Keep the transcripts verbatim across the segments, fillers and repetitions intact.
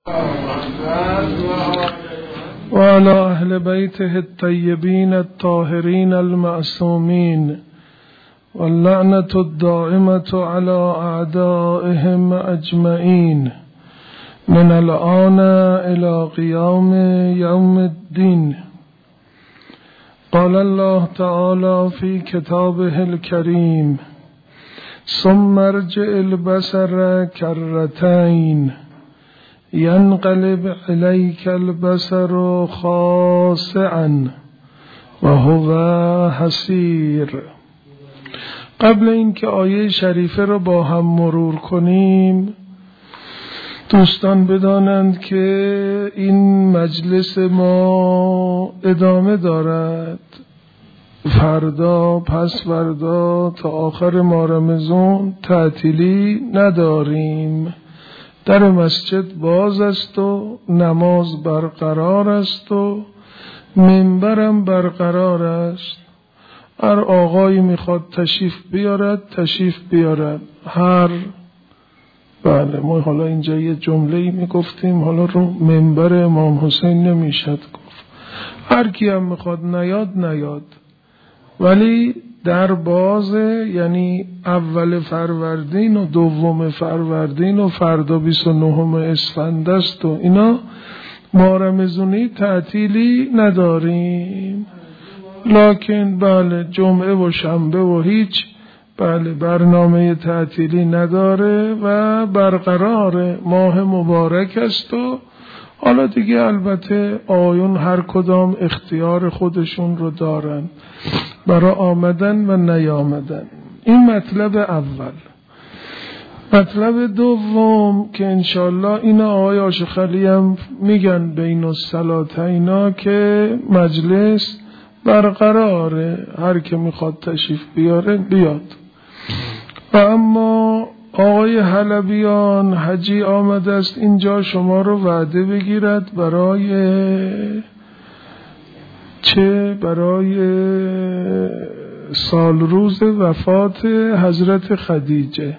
وعلى أهل بيته الطيبين الطاهرين المعصومين واللعنة الدائمة على أعدائهم أجمعين من الآن إلى قيام يوم الدين. قال الله تعالى في كتابه الكريم: ثم ارجع البصر كرتين ينقلب إليك البصر خاسئا وهو حسير. قبل اینکه آیه شریفه رو با هم مرور کنیم، دوستان بدانند که این مجلس ما ادامه دارد. فردا پس فردا تا آخر ماه رمضان تعطیلی نداریم. در مسجد باز است و نماز برقرار است و منبرم برقرار است. هر آقایی میخواد تشریف بیارد تشریف بیارد. هر بله ما حالا اینجا یه جمله‌ای میگفتیم، حالا رو منبر امام حسین نمیشد گفت. هر کی هم میخواد نیاد نیاد، ولی در بازه، یعنی اول فروردین و دوم فروردین و فردا بیست و نهم اسفند است و اینا ما رمضانی تعطیلی نداریم. لکن بله جمعه و شنبه و هیچ بله برنامه تعطیلی نداره و برقرار ماه مبارک است. و حالا دیگه البته آیون هر کدام اختیار خودشون رو دارن برای آمدن و نیامدن. این مطلب اول. مطلب دوم که انشالله اینا آقای آشخلی هم میگن بین الصلاتینا که مجلس برقراره، هر که میخواد تشریف بیاره بیاد. و اما آقای حلبیان حجی آمده است اینجا شما رو وعده بگیرد برای چه؟ برای سال روز وفات حضرت خدیجه.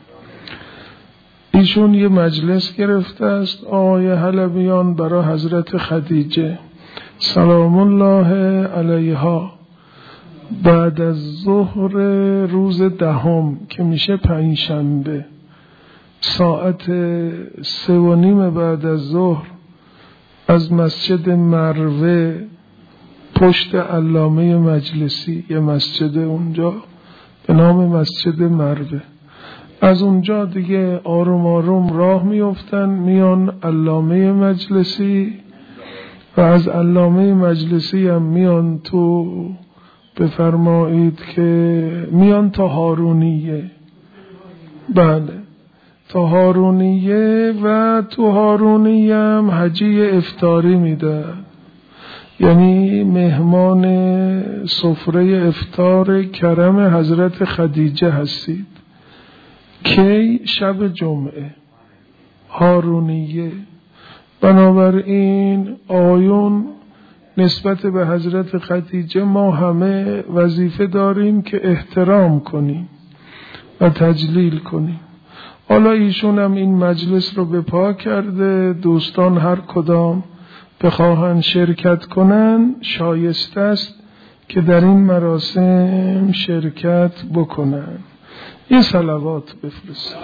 ایشون یه مجلس گرفته است آقای حلبیان برای حضرت خدیجه سلام الله علیها، بعد از ظهر روز دهم که میشه پنجشنبه ساعت سه و نیم بعد از ظهر از مسجد مروه پشت علامه مجلسی، یه مسجد اونجا به نام مسجد مروه، از اونجا دیگه آروم آروم راه میافتن میان علامه مجلسی و از علامه مجلسی هم میان تو بفرمایید که میان تا هارونیه. بله تا هارونیه و تو هارونیه هم حجی افطاری میده، یعنی مهمان سفره افطار کرم حضرت خدیجه هستید. کی؟ شب جمعه هارونیه. بنابراین آیون نسبت به حضرت خدیجه ما همه وظیفه داریم که احترام کنیم و تجلیل کنیم. حالا ایشون هم این مجلس رو به پا کرده، دوستان هر کدام بخواهن شرکت کنن شایسته است که در این مراسم شرکت بکنن. یه صلوات بفرست.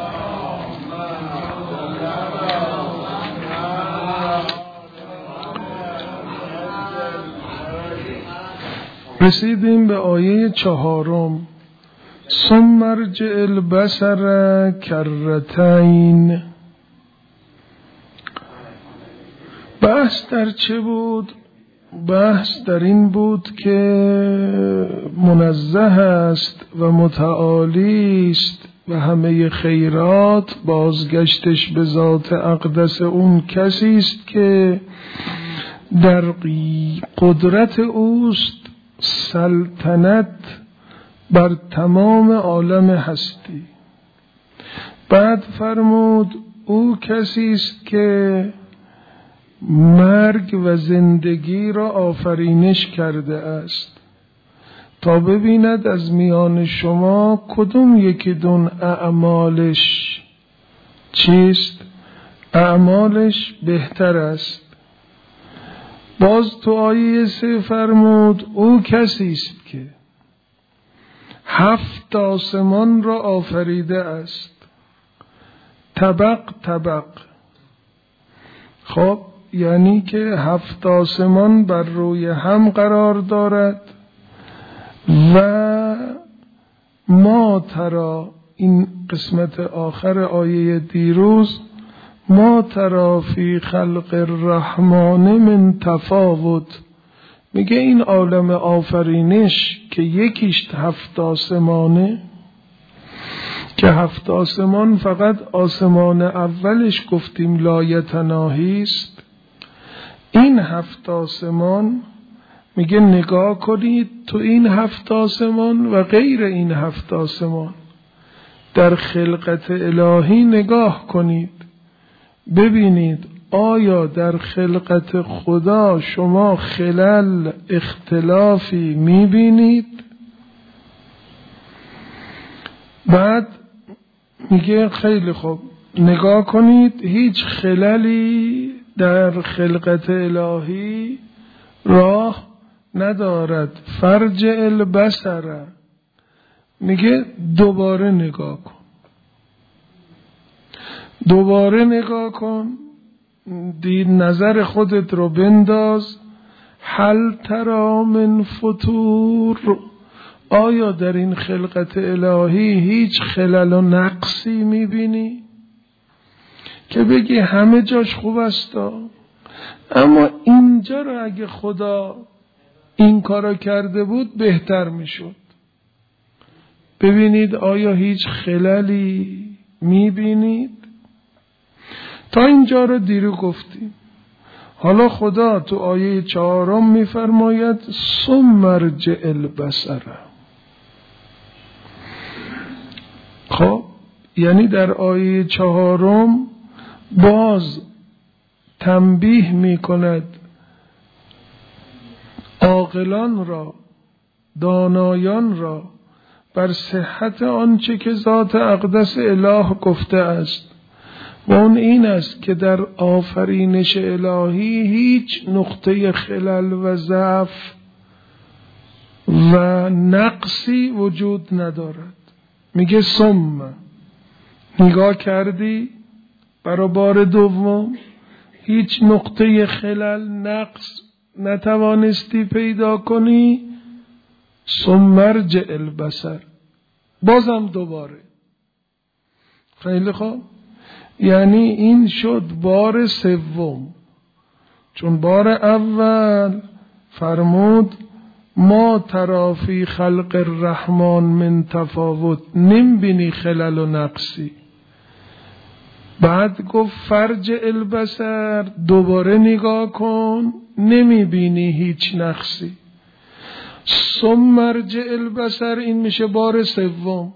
رسیدیم به آیه چهارم. ثم ارجع البصر کرتین. بحث در چه بود؟ بحث در این بود که منزه است و متعالی است و همه خیرات بازگشتش به ذات اقدس اون کسی است که در قدرت اوست سلطنت بر تمام عالم هستی. بعد فرمود او کسی است که مرگ و زندگی را آفرینش کرده است تا ببیند از میان شما کدوم یکی دون اعمالش چیست؟ اعمالش بهتر است. باز تو آیه سه فرمود او کسی است که هفت آسمان را آفریده است، طبق طبق. خب یعنی که هفت آسمان بر روی هم قرار دارد و ما ترا، این قسمت آخر آیه دیروز، ما ترا فی خلق الرحمن من تفاوت، میگه این عالم آفرینش که یکیش هفت آسمانه، که هفت آسمان فقط آسمان اولش گفتیم لایتناهی است، این هفت آسمان میگه نگاه کنید تو این هفت آسمان و غیر این هفت آسمان در خلقت الهی نگاه کنید، ببینید آیا در خلقت خدا شما خلل اختلافی میبینید؟ بعد میگه خیلی خوب نگاه کنید هیچ خللی در خلقت الهی راه ندارد، فرج البصر. میگه دوباره نگاه کن، دوباره نگاه کن، دید نظر خودت رو بنداز، هل تری من فطور، آیا در این خلقت الهی هیچ خلل و نقصی میبینی که بگی همه جاش خوب است، اما اینجا رو اگه خدا این کارو کرده بود بهتر میشد؟ ببینید آیا هیچ خللی میبینید؟ تا اینجا رو دیرو گفتیم. حالا خدا تو آیه چهارم میفرماید ثم ارجع البصر. خب یعنی در آیه چهارم باز تنبیه میکند عاقلان را، دانایان را بر صحت آنچه که ذات اقدس اله گفته است، و اون این است که در آفرینش الهی هیچ نقطه خلل و ضعف و نقصی وجود ندارد. میگه ثم، نگاه کردی برای بار دوم هیچ نقطه خلل نقص نتوانستی پیدا کنی، ثم ارجع البصر، بازم دوباره. خیلی خوب، یعنی این شد بار سوم، چون بار اول فرمود ما تری فی خلق الرحمن من تفاوت، نمیبینی خلل و نقصی. بعد گفت فرج البصر، دوباره نگاه کن، نمیبینی هیچ نقصی. ثم ارجع البصر، این میشه بار سوم.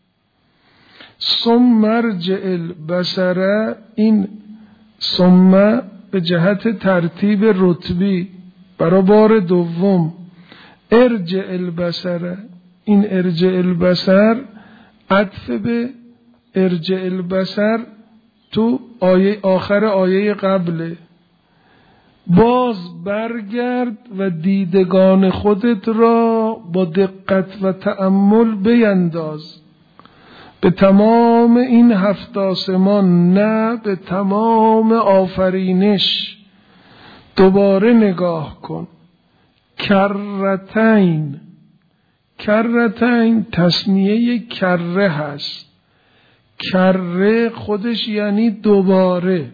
ثم ارجع البصر، این ثم به جهت ترتیب رتبی برای بار دوم. ارجع البصر، این ارجع البصر عطف به ارجع البصر تو آیه آخر آیه قبله. باز برگرد و دیدگان خودت را با دقت و تأمل بینداز به تمام این هفت آسمان، نه به تمام آفرینش. دوباره نگاه کن. کرتین، کرتین تثنیه کره هست. کره خودش یعنی دوباره،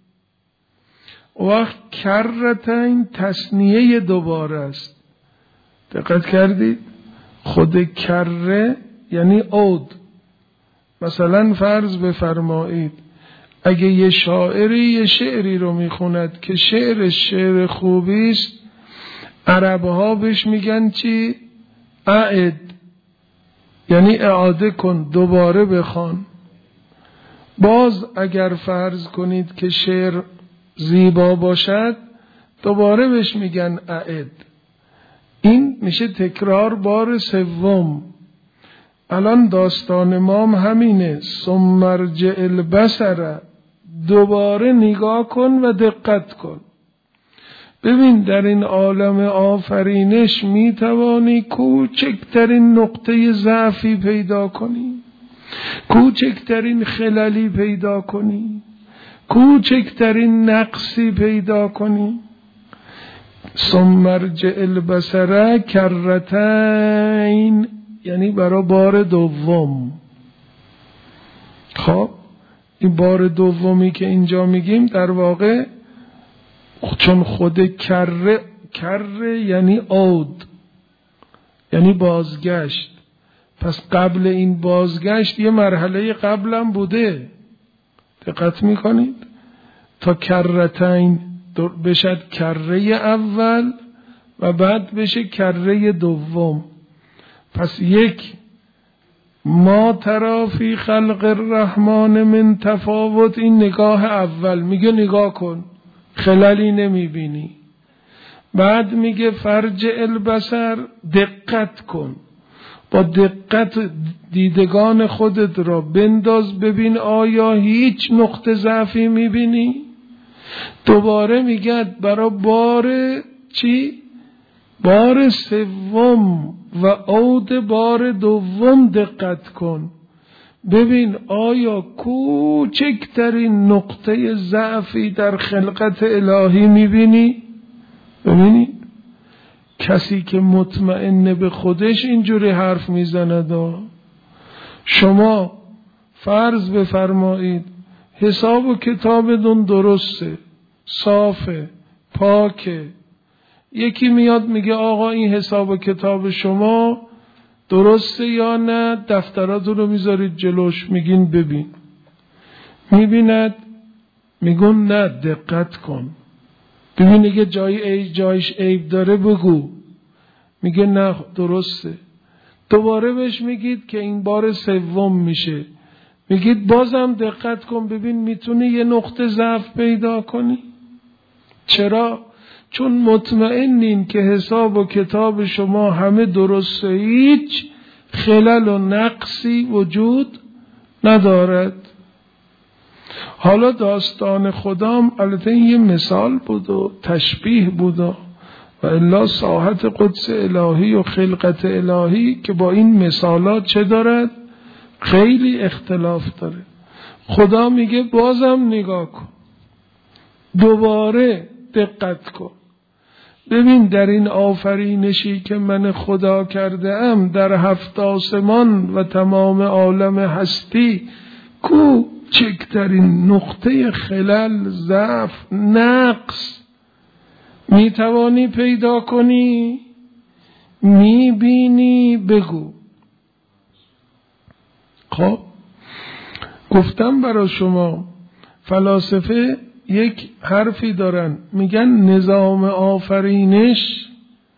وقت کرتین تثنیه دوباره است. دقت کردید؟ خود کره یعنی عود. مثلا فرض بفرمایید اگه یه شاعری یه شعری رو میخوند که شعرش شعر خوبی است، عربها بهش میگن چی؟ اعد، یعنی اعاده کن، دوباره بخوان. باز اگر فرض کنید که شعر زیبا باشد، دوباره بهش میگن اعد. این میشه تکرار بار سوم. الان داستان ما همینه. ثم ارجع البصر، دوباره نگاه کن و دقت کن. ببین در این عالم آفرینش می توانی کوچکترین نقطه ضعفی پیدا کنی، کوچکترین خللی پیدا کنی، کوچکترین نقصی پیدا کنی. ثم ارجع البصر کرتین، یعنی برای بار دوم. خب این بار دومی که اینجا میگیم در واقع چون خود کره کره یعنی عود، یعنی بازگشت. پس قبل این بازگشت یه مرحله قبلم بوده، دقت میکنید؟ تا کرتین بشد کره اول و بعد بشه کره دوم. پس یک ما ترا فی خلق الرحمن من تفاوت، این نگاه اول میگه نگاه کن خللی نمیبینی. بعد میگه فرجع البصر، دقت کن، با دقت دیدگان خودت را بنداز ببین آیا هیچ نقطه ضعفی میبینی. دوباره میگه برای بار چی؟ بار سوم و عود بار دوم دقت کن ببین آیا کوچکترین نقطه ضعفی در خلقت الهی میبینی؟ ببینید کسی که مطمئن به خودش اینجوری حرف میزند. شما فرض بفرمایید حساب و کتابتون درسته، صافه، پاکه. یکی میاد میگه آقا این حساب و کتاب شما درسته یا نه؟ دفتراتون رو میذارید جلوش، میگین ببین. میبیند، میگون نه دقت کن ببین اگه جای ای جایش عیب داره بگو. میگه نه درسته. دوباره بهش میگید که این بار سوم میشه، میگید بازم دقت کن ببین میتونی یه نقطه ضعف پیدا کنی. چرا؟ چون مطمئنین که حساب و کتاب شما همه درسته، هیچ خلل و نقصی وجود ندارد. حالا داستان خدام البته این یه مثال بود و تشبیه بود و الا ساحت قدس الهی و خلقت الهی که با این مثالات چه دارد؟ خیلی اختلاف داره. خدا میگه بازم نگاه کن، دوباره دقت کن ببین در این آفرینشی که من خدا کرده ام در هفت آسمان و تمام عالم هستی کوچکترین نقطه خلل، ضعف، نقص میتوانی پیدا کنی؟ میبینی؟ بگو. خب گفتم برای شما فلاسفه یک حرفی دارن، میگن نظام آفرینش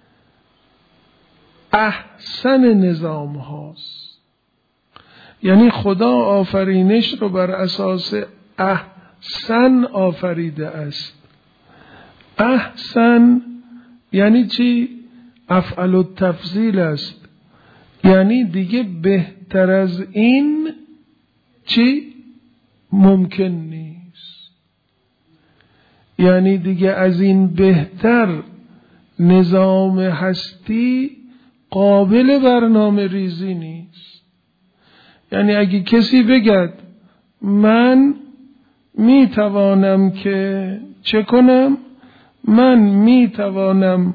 احسن نظام هاست. یعنی خدا آفرینش رو بر اساس احسن آفریده است. احسن یعنی چی؟ افعل التفضیل است، یعنی دیگه بهتر از این چی؟ ممکن نیست. یعنی دیگه از این بهتر نظام هستی قابل برنامه ریزی نیست. یعنی اگه کسی بگد من می توانم که چه کنم؟ من می توانم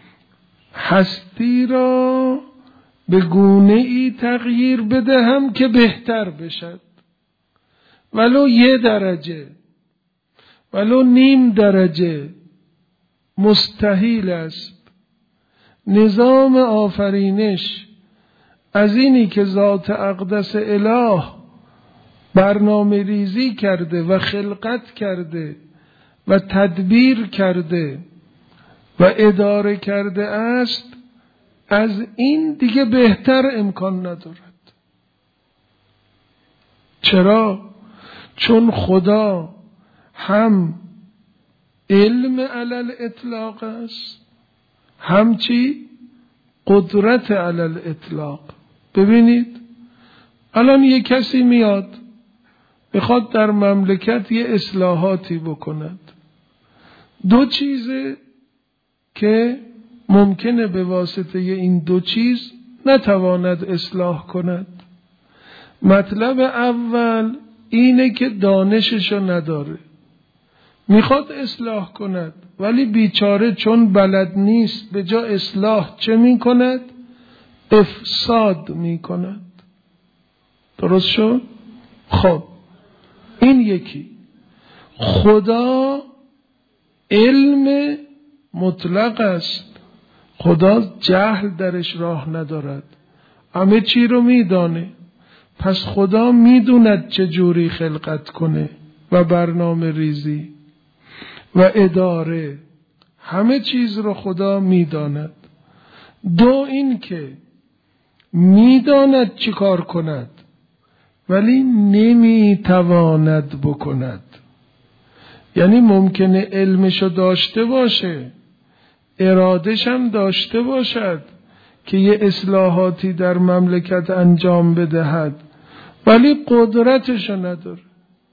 هستی را به گونه ای تغییر بدهم که بهتر بشد، ولو یه درجه، ولو نیم درجه، مستحیل است. نظام آفرینش از اینی که ذات اقدس اله برنامه ریزی کرده و خلقت کرده و تدبیر کرده و اداره کرده است، از این دیگه بهتر امکان ندارد. چرا؟ چون خدا هم علم علل اطلاق است، هم چی؟ قدرت علل اطلاق. ببینید الان یک کسی میاد بخواد در مملکت یه اصلاحاتی بکند، دو چیزه که ممکنه به واسطه این دو چیز نتواند اصلاح کند. مطلب اول اینه که دانششو نداره، میخواد اصلاح کند ولی بیچاره چون بلد نیست به جا اصلاح چه میکند؟ افساد میکند. درست شد؟ خب این یکی. خدا علم مطلق است، خدا جهل درش راه ندارد، همه چی رو میدانه. پس خدا میدوند چه جوری خلقت کنه و برنامه ریزی و اداره، همه چیز رو خدا میداند. دو این که میداند چی کار کند ولی نمیتواند بکند. یعنی ممکنه علمشو داشته باشه، ارادش هم داشته باشد که یه اصلاحاتی در مملکت انجام بدهد ولی قدرتشو نداره،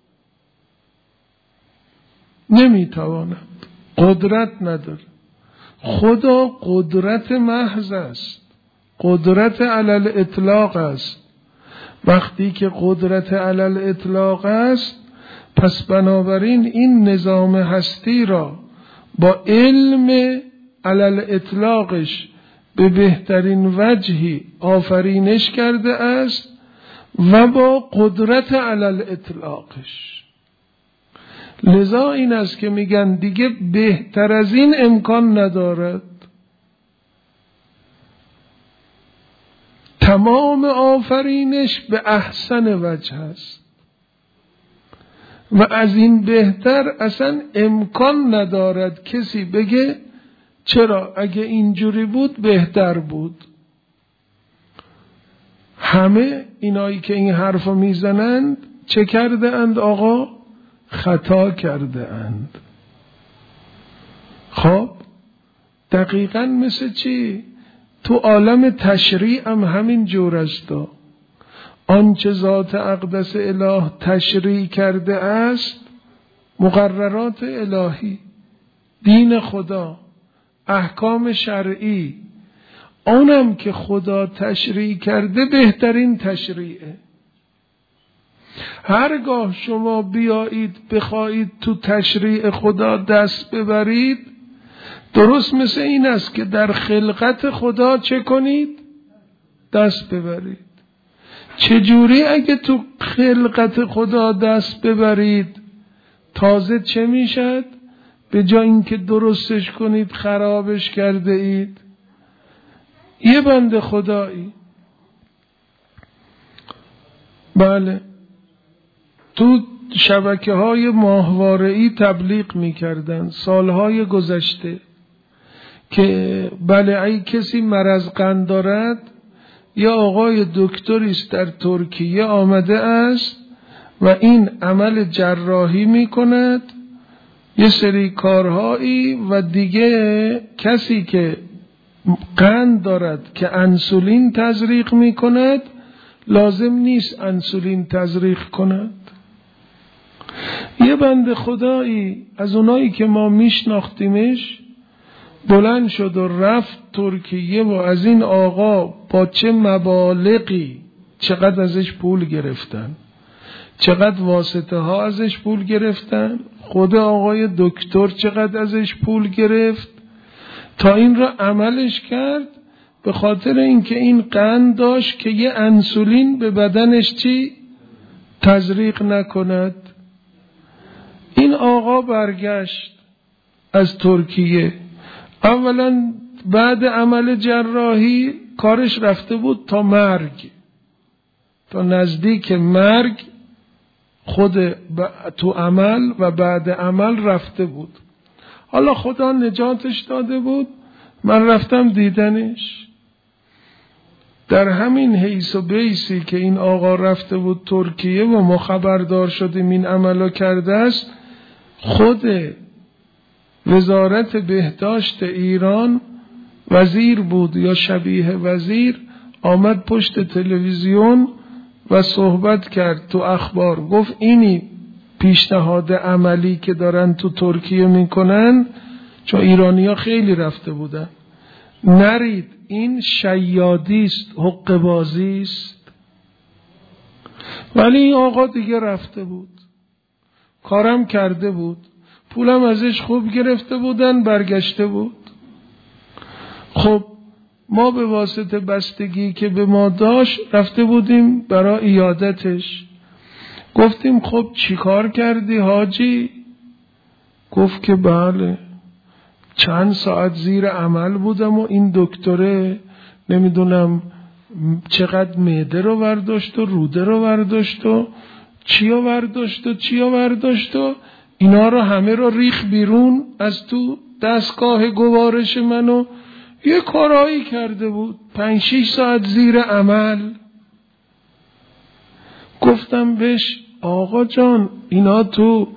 نمیتواند، قدرت نداره. خدا قدرت محض است، قدرت علل اطلاق است. وقتی که قدرت علل اطلاق است پس بنابراین این نظام هستی را با علم علل اطلاقش به بهترین وجهی آفرینش کرده است و با قدرت علل اطلاقش. لذا این است که میگن دیگه بهتر از این امکان ندارد. تمام آفرینش به احسن وجه است و از این بهتر اصلا امکان ندارد کسی بگه چرا اگه اینجوری بود بهتر بود. همه اینایی که این حرفو میزنند چه کرده اند آقا؟ خطا کرده اند. خب دقیقاً مثل چی؟ تو عالم تشریع هم همین جور است. آنچه ذات اقدس اله تشریع کرده است، مقررات الهی، دین خدا، احکام شرعی، آنم که خدا تشریع کرده بهترین تشریعه. هرگاه شما بیایید بخواهید تو تشریع خدا دست ببرید، درست مثل این است که در خلقت خدا چه کنید؟ دست ببرید. چجوری اگه تو خلقت خدا دست ببرید تازه چه میشد؟ به جای اینکه درستش کنید خرابش کرده اید. یه بنده خدایی بله تو شبکه های ماهواره‌ای تبلیغ میکردن سالهای گذشته که بله ای کسی مرض قند دارد، یا آقای دکتری است در ترکیه آمده است و این عمل جراحی می کند یه سری کارهایی و دیگه کسی که قند دارد که انسولین تزریق می کند لازم نیست انسولین تزریق کند. یه بنده خدایی از اونایی که ما میشناختیمش بلند شد و رفت ترکیه و از این آقا با چه مبالغی چقدر ازش پول گرفتن، چقدر واسطه ها ازش پول گرفتن، خود آقای دکتر چقدر ازش پول گرفت تا این را عملش کرد، به خاطر اینکه این قند داشت که یه انسولین به بدنش چی؟ تزریق نکند. این آقا برگشت از ترکیه، اولا بعد عمل جراحی کارش رفته بود تا مرگ، تا نزدیک مرگ خود تو عمل و بعد عمل رفته بود. حالا خدا نجاتش داده بود، من رفتم دیدنش. در همین حیث و بیسی که این آقا رفته بود ترکیه و ما خبردار شدیم این عملو کرده است، خود وزارت بهداشت ایران وزیر بود یا شبیه وزیر آمد پشت تلویزیون و صحبت کرد تو اخبار، گفت اینی پیشنهاد عملی که دارن تو ترکیه میکنن، چون ایرانی ها خیلی رفته بودن، نرید، این شیادی است، حقه بازی است. ولی این آقا دیگه رفته بود، کارم کرده بود، پولم ازش خوب گرفته بودن، برگشته بود. خب ما به واسطه بستگی که به ما داشت رفته بودیم برای ایادتش. گفتیم خب چی کار کردی حاجی؟ گفت که بله چند ساعت زیر عمل بودم و این دکتره نمیدونم چقدر معده رو برداشت و روده رو برداشت و چی رو برداشت و چی رو برداشت و اینا رو همه رو ریخ بیرون از تو دستگاه گوارش منو یه کارایی کرده بود، پنج شیش ساعت زیر عمل. گفتم بهش آقا جان اینا تو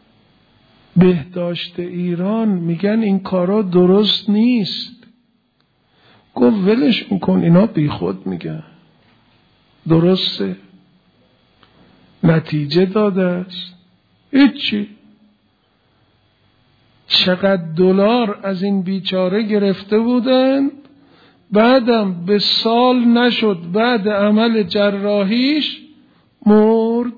بهداشت ایران میگن این کارا درست نیست. گفت ولش میکن، اینا بی خود میگن، درسته، نتیجه داده است، هیچی. چقدر دلار از این بیچاره گرفته بودن، بعدم به سال نشد بعد عمل جراحیش مرد.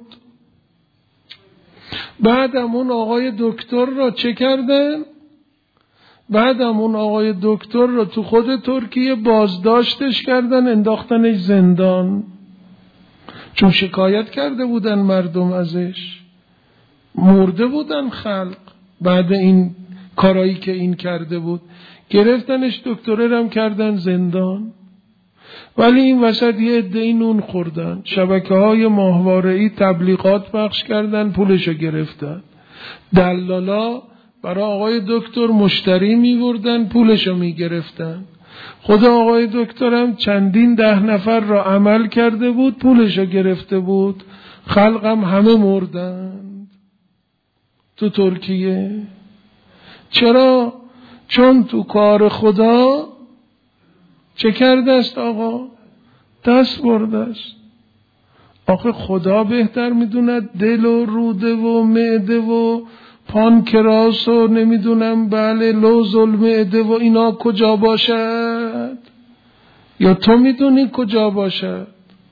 بعدم اون آقای دکتر را چه کردن؟ بعدم اون آقای دکتر را تو خود ترکیه بازداشتش کردن، انداختنش زندان، چون شکایت کرده بودن مردم ازش، مرده بودن خلق بعد این کارایی که این کرده بود، گرفتنش دکتره رم کردن زندان. ولی این وسط یه عده‌ای نون خوردن، شبکه های ماهواره‌ای تبلیغات پخش کردن، پولشو گرفتن، دلالا برای آقای دکتر مشتری میوردن، پولشو میگرفتن. خود آقای دکترم چندین ده نفر را عمل کرده بود، پولشو گرفته بود، خلقم همه مردند تو ترکیه. چرا؟ چون تو کار خدا چه کرده است آقا؟ دست برده است. آخه خدا بهتر میدوند دل و روده و معده و پانکراس و نمیدونم بله لوز المعده و اینا کجا باشد، یا تو میدونی کجا باشد؟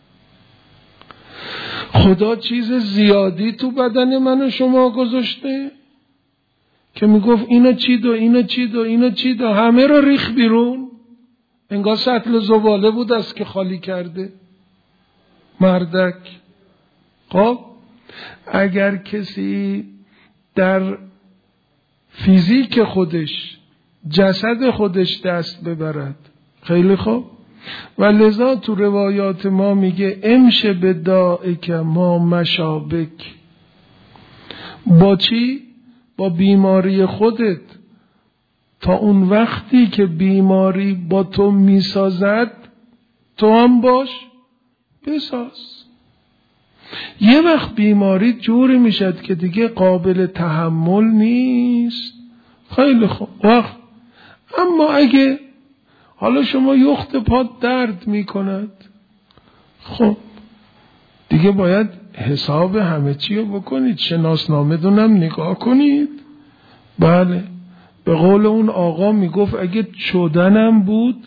خدا چیز زیادی تو بدن من و شما گذاشته که میگفت اینا چید و اینا چید و اینا چید و همه رو ریخ بیرون، انگار سطل زباله بود است که خالی کرده مردک. خب اگر کسی در فیزیک خودش جسد خودش دست ببرد خیلی خوب، و لذا تو روایات ما میگه امشه به دائک ما مشابک، با چی؟ با بیماری خودت، تا اون وقتی که بیماری با تو میسازد تو هم باش بساز. یه وقت بیماری جوری میشد که دیگه قابل تحمل نیست، خیلی خوب وقت. اما اگه حالا شما یخت پات درد میکند، خب دیگه باید حساب همه چی رو بکنید، شناسنامه دونم نگاه کنید. بله به قول اون آقا میگفت اگه چودنم بود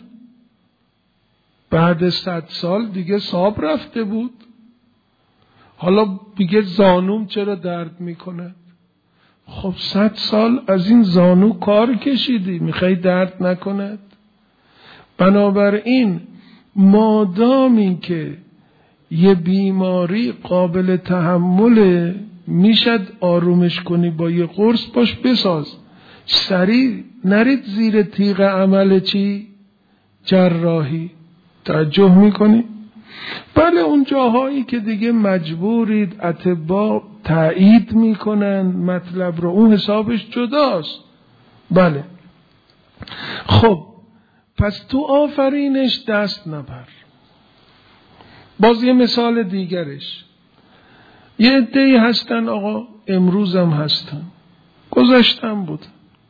بعد صد سال دیگه صاب رفته بود، حالا دیگه زانوم چرا درد میکند؟ خب صد سال از این زانو کار کشیدی، میخوای درد نکند؟ بنابراین مادام این که یه بیماری قابل تحمله، میشد آرومش کنی با یه قرص، باش بساز. سریع نرید زیر تیغ عمل چی؟ جراحی. توجه میکنی؟ بله اون جاهایی که دیگه مجبورید اطباء تایید میکنن مطلب رو، اون حسابش جداست. بله خب پس تو آفرینش دست نبر. باز یه مثال دیگرش، یه عده‌ای هستن آقا، امروزم هستن، گذشتم بودن،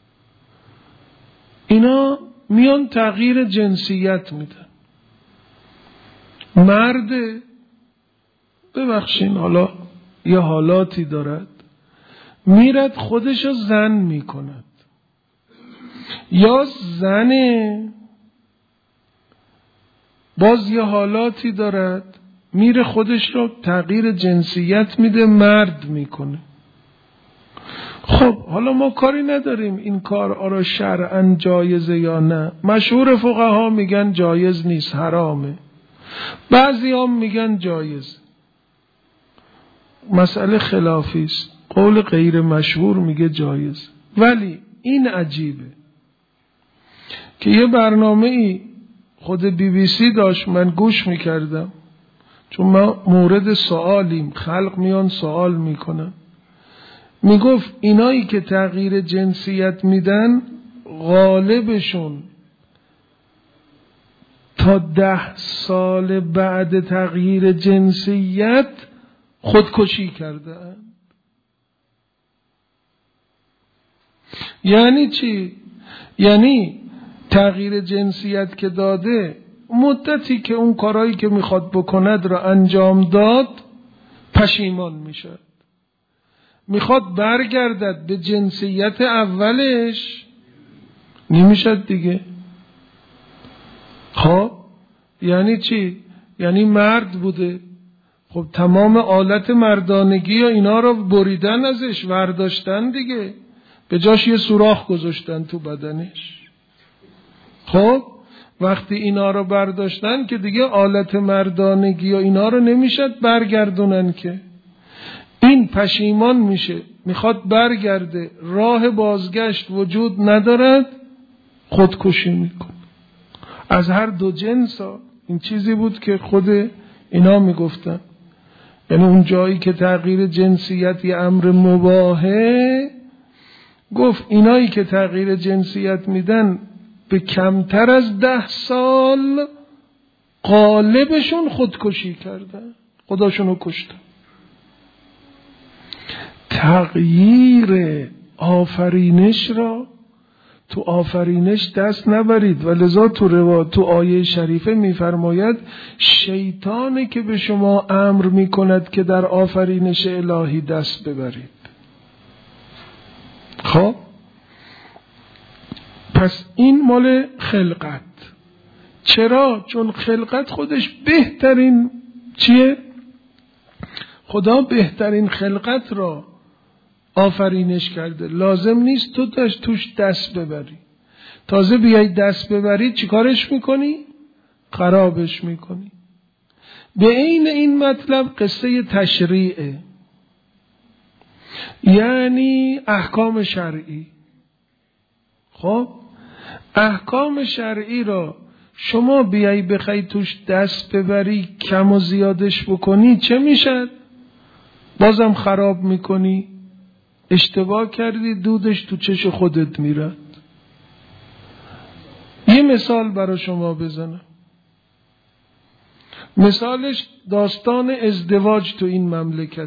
اینا میان تغییر جنسیت میدن، مرد ببخشین حالا یه حالاتی دارد، میرد خودشو زن میکند، یا زنه باز یه حالاتی دارد میره خودش رو تغییر جنسیت میده، مرد میکنه. خب حالا ما کاری نداریم این کار آرا شرعاً جایزه یا نه. مشهور فقها میگن جایز نیست، حرامه. بعضی هم میگن جایز. مسئله خلافی است. قول غیر مشهور میگه جایز. ولی این عجیبه که یه برنامه ای خود بی بی سی داشت، من گوش میکردم چون ما مورد سوالیم، خلق میان سوال میکنن. میگفت اینایی که تغییر جنسیت میدن غالبشون تا ده سال بعد تغییر جنسیت خودکشی کردن. یعنی چی؟ یعنی تغییر جنسیت که داده مدتی که اون کارهایی که میخواد بکند را انجام داد پشیمان میشد، میخواد برگردد به جنسیت اولش نمیشد دیگه. خب یعنی چی؟ یعنی مرد بوده، خب تمام آلت مردانگی و اینا رو بریدن ازش، ورداشتن دیگه، به جاش یه سوراخ گذاشتن تو بدنش. خب وقتی اینا رو برداشتن که دیگه آلت مردانگی و اینا رو نمیشد برگردونن، که این پشیمان میشه، میخواد برگرده، راه بازگشت وجود ندارد، خودکشی میکنه. از هر دو جنس ها. این چیزی بود که خود اینا میگفتن. یعنی اون جایی که تغییر جنسیت یه امر مباهه، گفت اینایی که تغییر جنسیت میدن به کمتر از ده سال غالبشون خودکشی کردن، خودشونو کشتن. تغییر آفرینش را تو آفرینش دست نبرید، و لذا تو روایت تو آیه شریفه میفرماید شیطانی که به شما امر میکند که در آفرینش الهی دست ببرید. خب پس این مال خلقت. چرا؟ چون خلقت خودش بهترین چیه؟ خدا بهترین خلقت را آفرینش کرده، لازم نیست تو داشت توش دست ببری. تازه بیای دست ببری چیکارش میکنی؟ خرابش میکنی. به عین این مطلب قصه تشریعه، یعنی احکام شرعی. خب احکام شرعی را شما بیای بخوای توش دست ببری، کم و زیادش بکنی، چه میشد؟ بازم خراب میکنی. اشتباه کردی، دودش تو چش خودت میرد. یه مثال برای شما بزنم. مثالش داستان ازدواج تو این مملکت.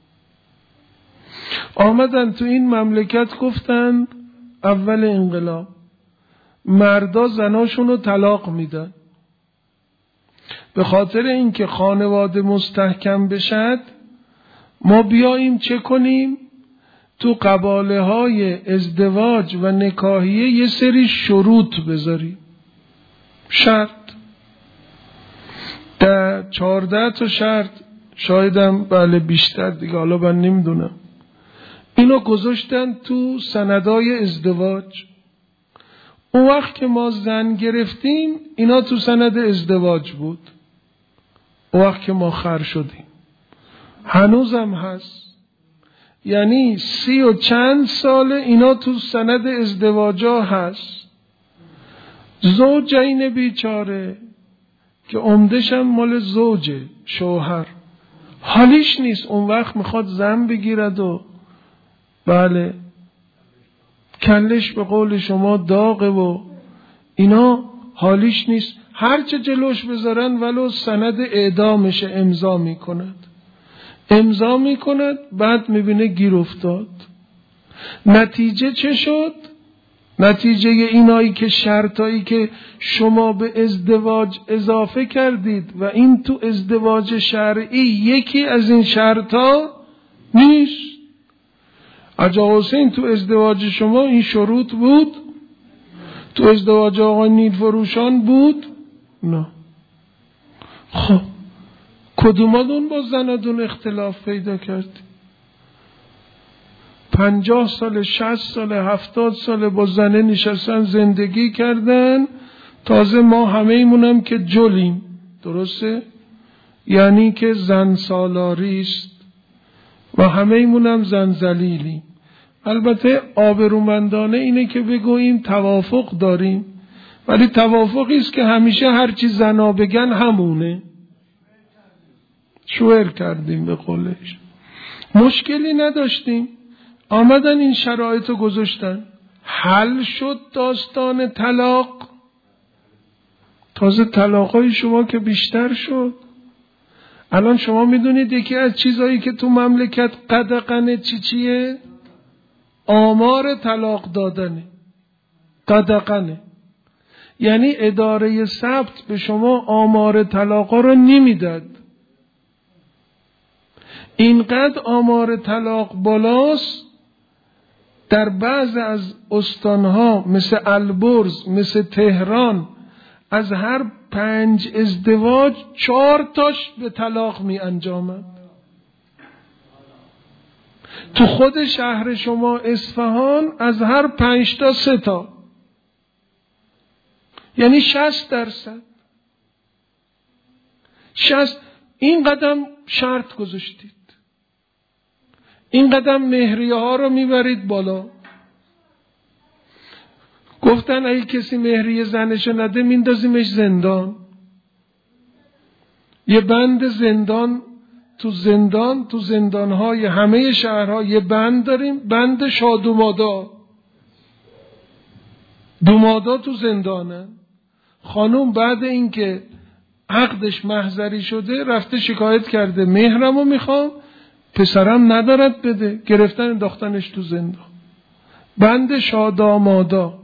آمدن تو این مملکت گفتن اول انقلاب مردا زناشون رو طلاق میدن، به خاطر اینکه خانواده مستحکم بشد ما بیاییم چه کنیم؟ تو قباله های ازدواج و نکاحیه یه سری شروط بذاریم، شرط. در چهارده تا شرط، شایدم بله بیشتر دیگه، حالا من نمیدونم. اینو گذاشتن تو سندای ازدواج. اون وقت که ما زن گرفتیم اینا تو سند ازدواج بود. اون وقت که ما خر شدیم هنوزم هست. یعنی سی و چند سال اینا تو سند ازدواجا هست. زوجین بیچاره که عمدشم مال زوجه، شوهر، حالیش نیست اون وقت میخواد زن بگیرد و بله کلش به قول شما داغه و اینا، حالیش نیست. هرچه جلوش بذارن ولو سند اعدامش امضا میکند امضا میکند بعد میبینه گیر افتاد. نتیجه چه شد؟ نتیجه اینایی که شرطایی که شما به ازدواج اضافه کردید و این تو ازدواج شرعی یکی از این شرطا نیست. آقا حسین تو ازدواج شما این شروط بود؟ تو ازدواج آقای نیلفروشان بود؟ نه. خب کدومادون با زندون اختلاف پیدا کردی؟ پنجاه سال، شصت سال، هفتاد سال با زنه نشستن زندگی کردن، تازه ما همه ایمونم که جلیم. درسته؟ یعنی که زن سالاریست و همه ایمونم زن ذلیلیم. البته آبرومندانه اینه که بگوییم توافق داریم، ولی توافقی است که همیشه هرچی زنا بگن همونه. شوهر کردیم به قولش. مشکلی نداشتیم. آمدن این شرایط رو گذاشتن، حل شد داستان طلاق. تازه طلاقای شما که بیشتر شد. الان شما میدونید یکی از چیزایی که تو مملکت قدغن چی چیه؟ آمار طلاق دادنه. قدغنه یعنی اداره ثبت به شما آمار طلاقا رو نمیداد. اینقدر آمار طلاق بالاست، در بعض از استانها مثل البرز، مثل تهران، از هر پنج ازدواج چهار تاش به طلاق می انجامد. تو خود شهر شما اصفهان از هر پنج تا سه تا، یعنی شصت درصد. شصت. این قدم شرط گذاشتید، این قدم مهریه ها رو میبرید بالا. گفتن اگه کسی مهریه زنش نده میندازیمش زندان. یه بند زندان تو زندان تو زندانهای همه شهرها یه بند داریم، بند شادومادا. دومادا تو زندانه. خانوم بعد اینکه عقدش محضری شده رفته شکایت کرده مهرمو میخوام، پسرم ندارد بده، گرفتن انداختنش تو زندان. بند شادامادا.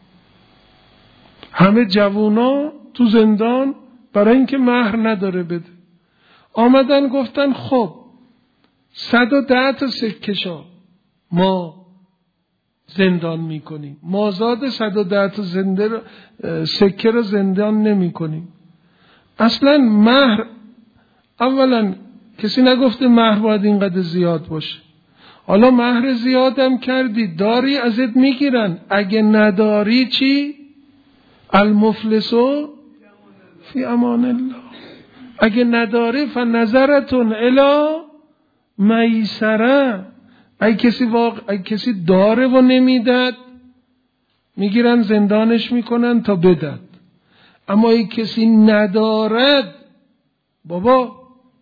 همه جوونا تو زندان برای اینکه مهر نداره بده. آمدن گفتن خب صد و ده تا سکشا ما زندان میکنیم، مازاد صد و ده تا زنده سکه رو زندان نمی کنیم. اصلا مهر، اولا کسی نگفته مهر باید اینقدر زیاد باشه. حالا مهر زیادم کردی، داری ازت میگیرن. اگه نداری چی؟ المفلسو فی امان الله. اگه نداری فنظرتون الی میسره. اگه کسی واقع اگه کسی داره و نمیداد میگیرن زندانش میکنن تا بدد. اما اگه کسی ندارد، بابا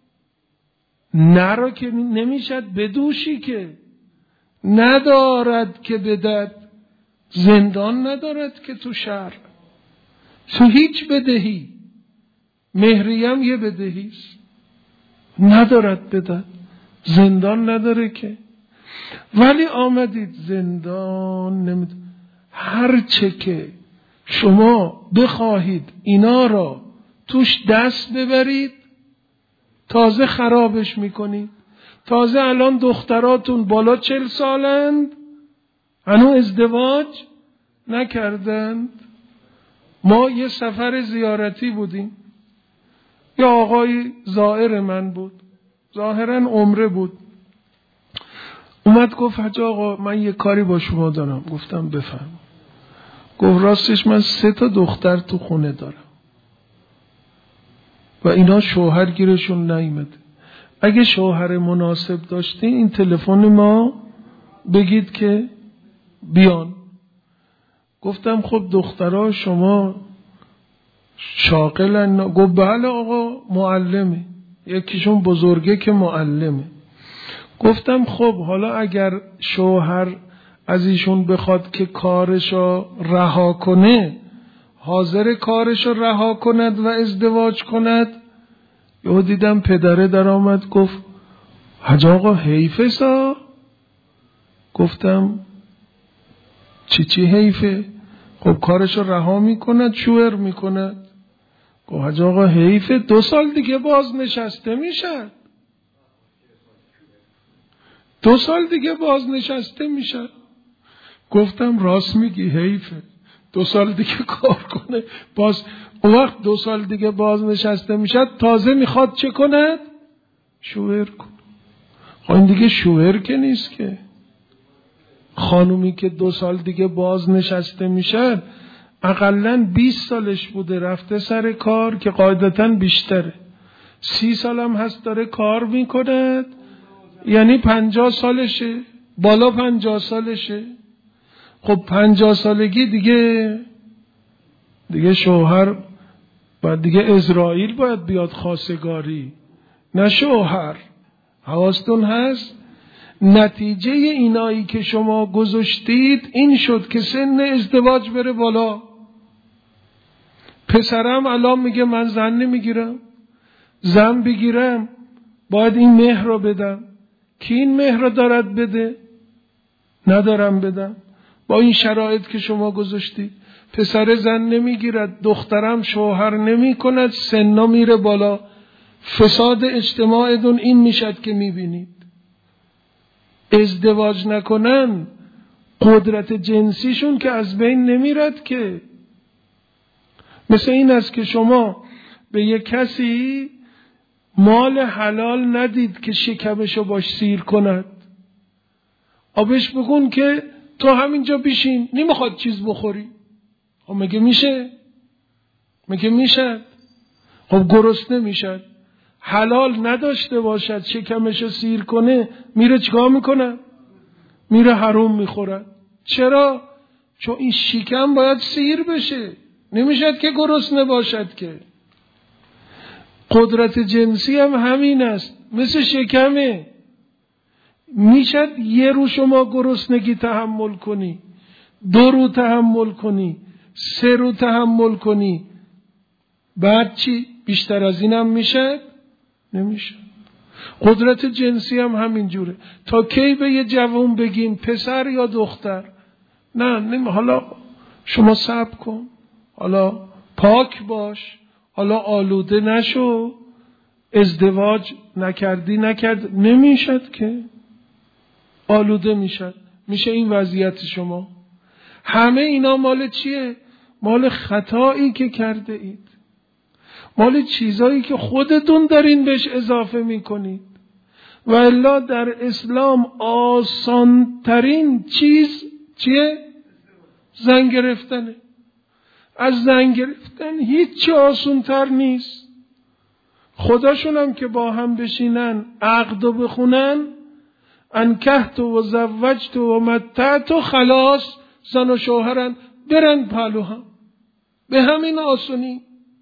نرا که نمیشد بدوشی، که ندارد که بدد، زندان ندارد که تو شهر، تو هیچ بدهی، مهریم یه بدهیست، ندارد بدد، زندان نداره که. ولی آمدید زندان نمید. هر چه که شما بخواهید اینا را توش دست ببرید تازه خرابش میکنید. تازه الان دختراتون بالا چل سالند هنوز ازدواج نکردند. ما یه سفر زیارتی بودیم، یه آقای زائر من بود، ظاهرا عمره بود، اومد گفت حاج آقا من یه کاری با شما دارم. گفتم بفرم. گفت راستش من سه تا دختر تو خونه دارم و اینا شوهر گیرشون نیامده. اگه شوهر مناسب داشتین این تلفن ما بگید که بیان. گفتم خب دخترها شما شاغلن؟ گفت بله آقا معلمه، یکیشون بزرگه که معلمه. گفتم خب حالا اگر شوهر از ایشون بخواد که کارشو رها کنه، حاضر کارشو رها کند و ازدواج کند؟ یهو دیدم پدره در آمد گفت حاج آقا حیفه سا. گفتم چی چی حیفه؟ خب کارشو رها میکند، شوهر میکند. گفت حاج آقا حیفه، دو سال دیگه باز نشسته میشد، دو سال دیگه باز نشسته میشد. گفتم راست میگی، حیفه، دو سال دیگه کار کنه، باز اون وقت دو سال دیگه باز نشسته میشد، تازه میخواد چه کند؟ شوهر کنه. خب این دیگه شوهر که نیست که. خانومی که دو سال دیگه باز نشسته میشد اقلن بیست سالش بوده رفته سر کار که قاعدتاً بیشتره، سی سالم هست داره کار میکند، یعنی پنجاه سالشه، بالا پنجاه سالشه. خب پنجاه سالگی دیگه دیگه شوهر باید، دیگه اسرائیل باید بیاد خواستگاری، نه شوهر. حواستون هست؟ نتیجه اینایی که شما گذاشتید این شد که سن ازدواج بره بالا. پسرم الان میگه من زن نمیگیرم، زن بگیرم باید این مهر رو بدم. کی این مهر رو دارد بده؟ ندارم بدم. با این شرایط که شما گذاشتید پسر زن نمیگیرد، دخترم شوهر نمی کند، سنا میره بالا. فساد اجتماعتون این میشد که میبینید. ازدواج نکنن قدرت جنسیشون که از بین نمیرد که. مثل این است که شما به یک کسی مال حلال ندید که شکمشو باش سیر کند، آبش بگون که تو همینجا بشین، نمیخواد چیز بخوری. خب مگه میشه؟ مگه میشد؟ خب گرسنه میشد. حلال نداشته باشد شکمشو سیر کنه، میره چیکار میکنه؟ میره حروم میخوره. چرا؟ چون این شکم باید سیر بشه، نمیشد که گرسنه باشد که. قدرت جنسی هم همین است، مثل شکمه. میشد یه رو شما گرسنگی تحمل کنی، دو رو تحمل کنی، سه رو تحمل کنی، بعد چی؟ بیشتر از این هم میشد؟ نمیشه. قدرت جنسی هم همین جوره. تا کی به یه جوان بگیم پسر یا دختر؟ نه نمی. حالا شما صبر کن، حالا پاک باش، حالا آلوده نشو، ازدواج نکردی نکرد، نمیشد که. آلوده میشد. میشه این وضعیت شما. همه اینا مال چیه؟ مال خطایی که کرده اید، مال چیزایی که خودتون دارین بهش اضافه میکنید. و الا در اسلام آسانترین چیز چیه؟ زن گرفتنه. از زن گرفتن هیچ آسانتر نیست. خداشون هم که با هم بشینن عقدو بخونن، انکحت و زوجت و متعت و خلاص، زن و شوهرن برن پلو هم، به همین آسونی.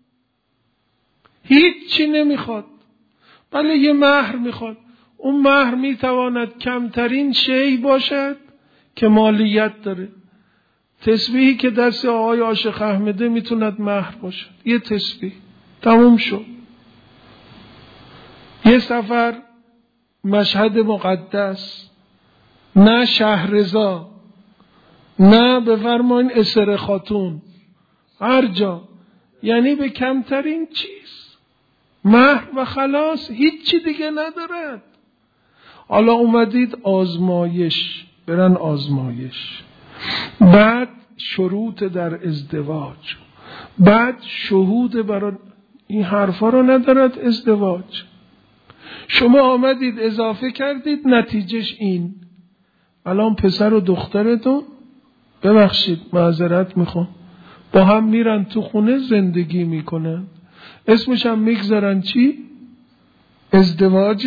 هیچی نمیخواد، بله یه مهر میخواد. اون مهر میتواند کمترین شی باشد که مالیت داره. تسبیحی که دست آقای عاشق احمده میتوند مهر باشد، یه تسبیح، تموم شد. یه سفر مشهد مقدس، نه شهرزا، نه بفرمایین اسر خاتون، هر جا، یعنی به کمترین چیز مهر و خلاص، هیچی دیگه ندارد. حالا اومدید آزمایش، برن آزمایش، بعد شروط در ازدواج، بعد شهود برای این حرفا رو ندارد ازدواج. شما آمدید اضافه کردید، نتیجهش این. الان پسر و دخترتون، ببخشید معذرت میخوام، با هم میرن تو خونه زندگی میکنن، اسمش هم میگذارن چی؟ ازدواج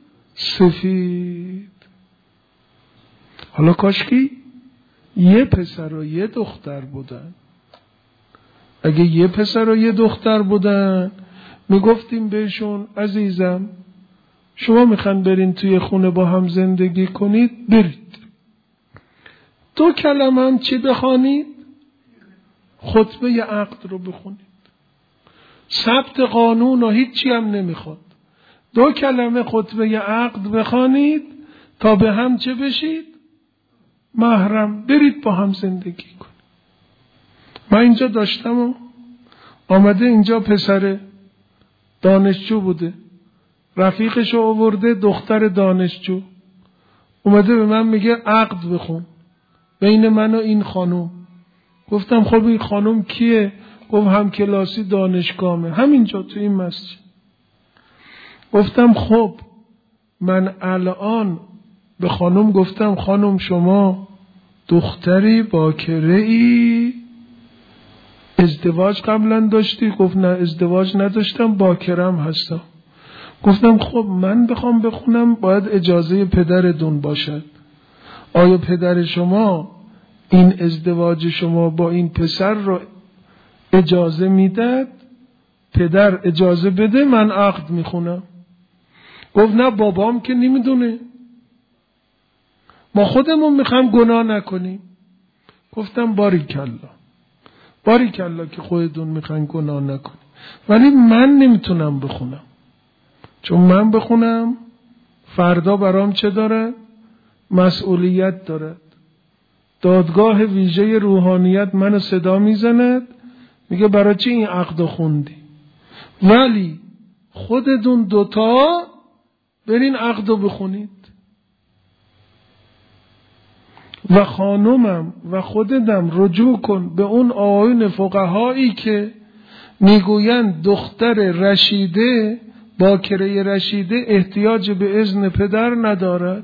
سفید. حالا کاشکی یه پسر و یه دختر بودن. اگه یه پسر و یه دختر بودن میگفتیم بهشون عزیزم شما میخوان برین توی خونه با هم زندگی کنید، برید. دو کلمه هم چی بخوانید؟ خطبه ی عقد رو بخونید. ثبت قانون و هیچی هم نمیخواد. دو کلمه خطبه ی عقد بخوانید تا به هم چه بشید؟ محرم برید با هم زندگی کن. من اینجا داشتم و آمده اینجا پسر دانشجو بوده، رفیقشو آورده دختر دانشجو، اومده به من میگه عقد بخون بین من و این خانم. گفتم خب این خانم کیه؟ گفت هم کلاسی دانشگاهه، همینجا تو این مسجد. گفتم خب من الان به خانم گفتم خانم شما دختری باکره ای ازدواج قبلا داشتی؟ گفت نه ازدواج نداشتم باکرم هستم. گفتم خب من بخوام بخونم باید اجازه پدرتون باشد. آیا پدر شما این ازدواج شما با این پسر رو اجازه میداد؟ پدر اجازه بده من عقد میخونم. گفت نه بابام که نمیدونه، ما خودمون میخوام گناه نکنیم. گفتم باریکالله باریکالله که خودتون میخواین گناه نکنیم، ولی من نمیتونم بخونم، چون من بخونم فردا برام چه داره؟ مسئولیت دارد. دادگاه ویژه روحانیت منو صدا میزند میگه برای چی این عقد خوندی؟ ولی خودتون دوتا برین عقدو بخونید. و خانومم و خودتم رجوع کن به اون آیین فقهایی که میگویند دختر رشیده باکره رشیده احتیاج به اذن پدر ندارد.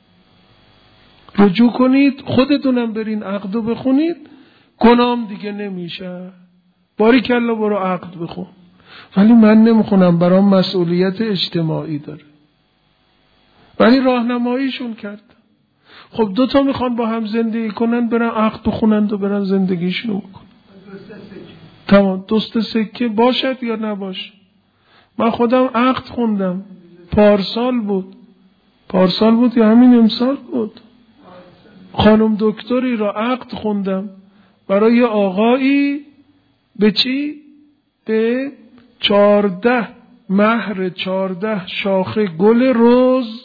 رجوع کنید، خودتونم برین عقدو بخونید، گناهم دیگه نمیشه. باریکالله برو عقد بخون. ولی من نمیخونم، برام مسئولیت اجتماعی داره. ولی راهنماییشون کرد. خب دوتا میخوان با هم زندگی کنن، برن عقد بخونند و برن زندگیشونو بکنن. تمام. دوست سکه باشد یا نباشه. من خودم عقد خوندم، پارسال بود پارسال بود یا همین امسال بود، خانم دکتری را عقد خوندم برای آقایی به چی؟ به چارده مهر چارده شاخه گل روز.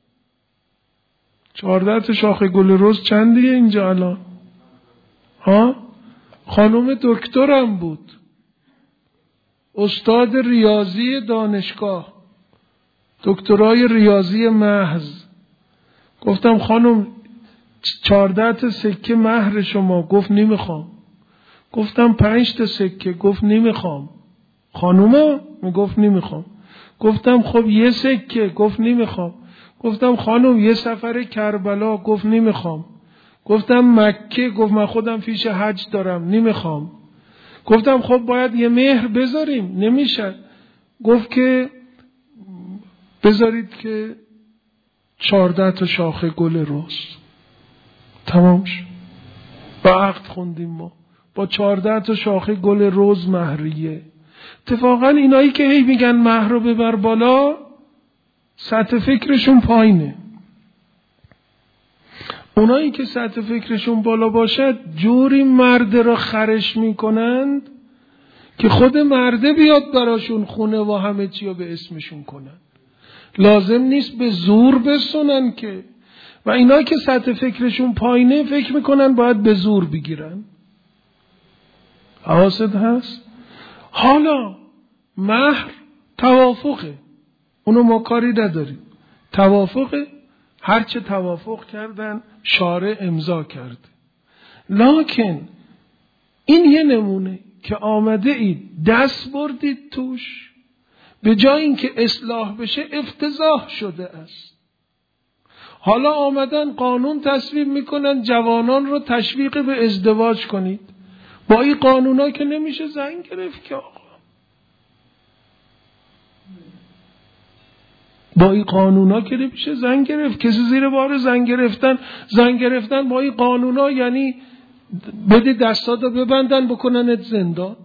چارده تا شاخه گل روز چندیه اینجا الان؟ ها؟ خانم دکترم بود، استاد ریاضی دانشگاه، دکترای ریاضی محض. گفتم خانم چارده تا سکه مهر شما. گفت نمیخوام. گفتم پنج تا سکه. گفت نمیخوام. خانوما میگفت نمیخوام. گفتم خب یه سکه. گفت نمیخوام. گفتم خانم یه سفر کربلا. گفت نمیخوام. گفتم مکه. گفت من خودم فیش حج دارم. نمیخوام. گفتم خب باید یه مهر بذاریم. نمیشه. گفت که بذارید که چارده تا شاخه گل روز. تمام شد. با عقد خوندیم ما با چارده تا شاخه گل روز مهریه. اتفاقا اینایی که هی میگن مهر رو ببر بالا سطح فکرشون پایینه. اونایی که سطح فکرشون بالا باشد جوری مرد را خرش میکنند که خود مرده بیاد براشون خونه و همه چی رو به اسمشون کنند. لازم نیست به زور بسونن که. و اینا که سطح فکرشون پایینه فکر میکنن باید به زور بگیرن. حواست هست؟ حالا مهر توافقه، اونو ما کاری نداریم، توافقه، هرچه توافق کردن شارع امضا کرده. لکن این یه نمونه که آمده اید دست بردید توش، به جای اینکه اصلاح بشه افتضاح شده است. حالا آمدن قانون تصویب میکنن جوانان رو تشویق به ازدواج کنید. با این قانونا که نمیشه زن گرفت که آقا. با این قانونا که نمیشه زن گرفت. کسی زیر بار زن گرفتن زن گرفتن با این قانونا یعنی بده دستاتو ببندن بکننت زندان.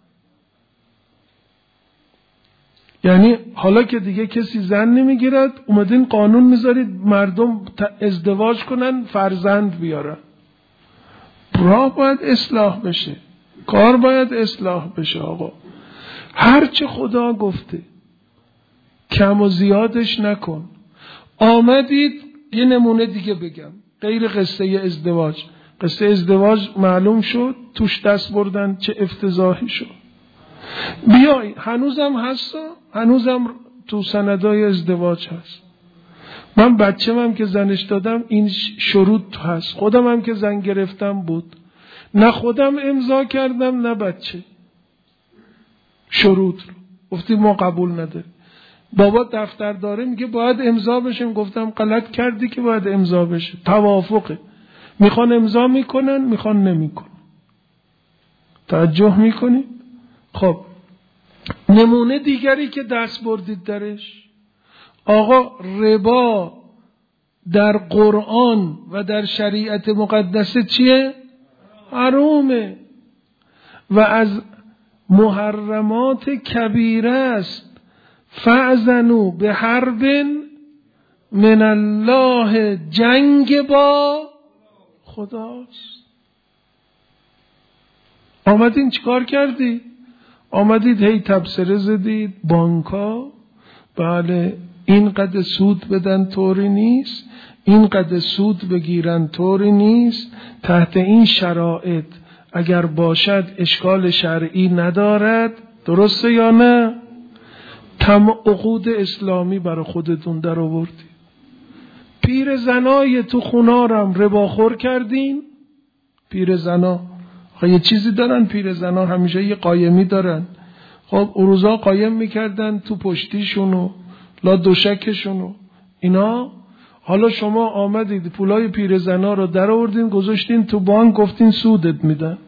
یعنی حالا که دیگه کسی زن نمیگیرد اومدین قانون میذارید مردم ازدواج کنن فرزند بیارن. راه باید اصلاح بشه، کار باید اصلاح بشه آقا. هرچه خدا گفته کم و زیادش نکن. آمدید یه نمونه دیگه بگم. غیر قصه ازدواج. قصه ازدواج معلوم شد توش دست بردن چه افتضاحی شد. بیای هنوزم هست، هنوزم تو سندای ازدواج هست. من بچه‌م هم که زنش دادم این شروط هست، خودم هم که زن گرفتم بود، نه خودم امضا کردم نه بچه شروط رو گفتیم ما قبول نداریم. بابا دفتر داره میگه باید امضا بشه، گفتم غلط کردی که باید امضا بشه، توافقه، میخوان امضا میکنن میخوان نمیکنن. توجه میکنید؟ خب نمونه دیگری که دست بردید درش، آقا ربا در قرآن و در شریعت مقدسه چیه؟ حرامه و از محرمات کبیره است. فأذنوا به حرب من الله، جنگ با خداست. آمدین چیکار کردی؟ آمدید هی تبصره زدید بانکا، بله اینقدر سود بدن طوری نیست، اینقدر سود بگیرن طوری نیست، تحت این شرایط اگر باشد اشکال شرعی ندارد. درسته یا نه؟ تم عقود اسلامی برای خودتون در آوردی. پیر زنای تو خونارم رباخور کردین. پیر زنا یه چیزی دارن، پیر زنا همیشه یه قایمی دارن. خب اروزا قایم میکردن تو پشتیشونو لا دوشکشونو اینا. حالا شما آمدید پولای پیر زنا رو در آوردین گذاشتین تو بانک، گفتین سودت میدن.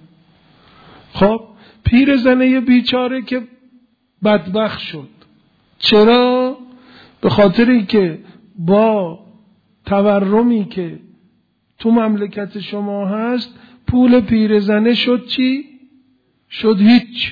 خب پیر زنه بیچاره که بدبخت شد. چرا؟ به خاطری که با تورمی که تو مملکت شما هست پول پیرزنه شد چی؟ شد هیچ.